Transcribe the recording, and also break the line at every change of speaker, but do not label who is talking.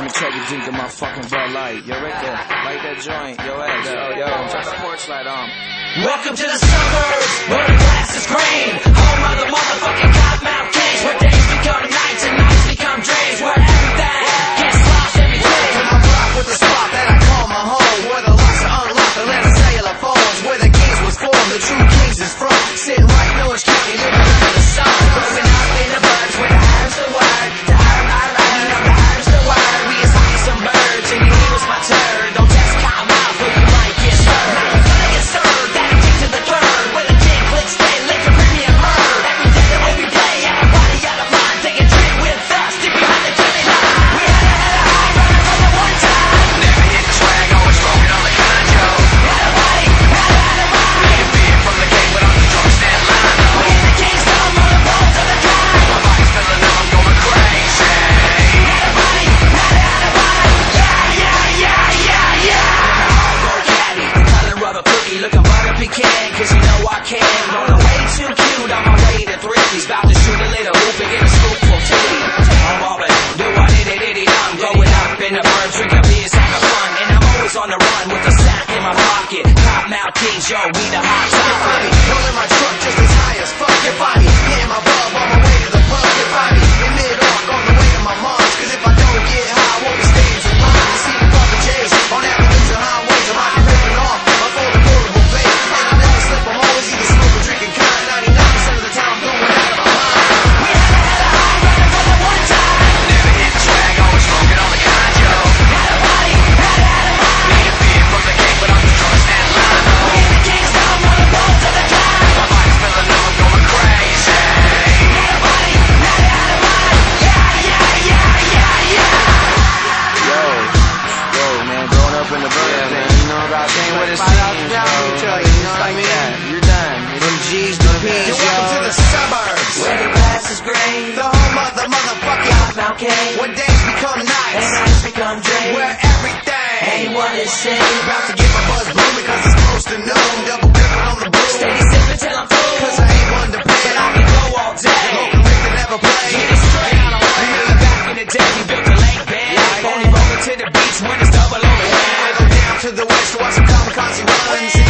me take a drink of my fucking Bud Light. Yo, right there. Light that joint. Yo, ass. Yo, turn the porch light on.
Welcome to the suburbs, where the grass is green. Home of the motherfucking Cottonmouth Kings, where days become nights and nights become dreams, where everything gets lost every day.
And I rock with the spot that I call my home, where the locks are unlocked, Atlanta cellular phones, where the kings was formed, the true kings is from. Sitting right in Orange County, living under the sun. Growing up in the birds, where the I's the word, the you know the I's the word. We is high some birds, and he was my turn. Don't test Cottonmouth, or you might get served. Now you're gonna get served, that'll kick to the third, where the king clicks stay, lick your premium herd. Every day the way we play, everybody out of line, take a drink with us, stick behind the jelly line. We had a high runner from the one time.
Never hit the swag, always smoking on the conjo.
Had a body, had a ride.
Getting beer from the gate, but I'm the drunk stand line.
We hit the Kingston on the roads of the drive.
My body's filling up, I'm going crazy.
Had a body, had a ride. Yeah. Go caddy, color of a cookie, looking butter pecan, cause you know I can. On the way too cute, on my way to Thrifty's, about to shoot a little hoop and get a scoop full titty. I'm always do what it, I'm going up in the bird, drinking beers, having fun, and I'm always on the run with a sack in my pocket. Cottonmouth Kings, yo, we the hot topic.
Rolling my truck just as high as fuck. You find me hitting my bub on my way to the pub. You find me in mid-rock on the way to my mom's. Cause if I don't get high, I won't be staying too long. You see me bumping J's on avenues and highways. I'm out here ripping off my phone portable vape. And I never slip, I'm always either smoking, drinking kind. 99% of the time I'm going out of my mind.
We had a high runner from the one time.
Never hit the swag, always smoking on the conjo.
Had a body, had a ride.
Getting beer from the gate, but I'm the drunk stand line.
We hit the Kingston on the roads of the drive.
My body's filling up, I'm going crazy.
Had a body, had a ride.
Yo, man, growing up in the bird, man, you know about that. What it seems, bro. You know what I mean? You're done. Them G's, the P's,
You're welcome to the suburbs,
Where the grass is green,
the home of the motherfucking
Cottonmouth King,
where days become
and
nights,
nights become dreams,
where everything
anyone is seen.
about to get my buzz blooming cause it's close to noon. Double gripping on the boom
Steady sipping till I'm full,
cause I ain't one to play.
but I can go all day.
Smoking Rick that never play.
Get it straight. Back in the day, we built a lake bed, only rolling to the beach when it's double on the way.
Down to the west to watch some kamikaze runs.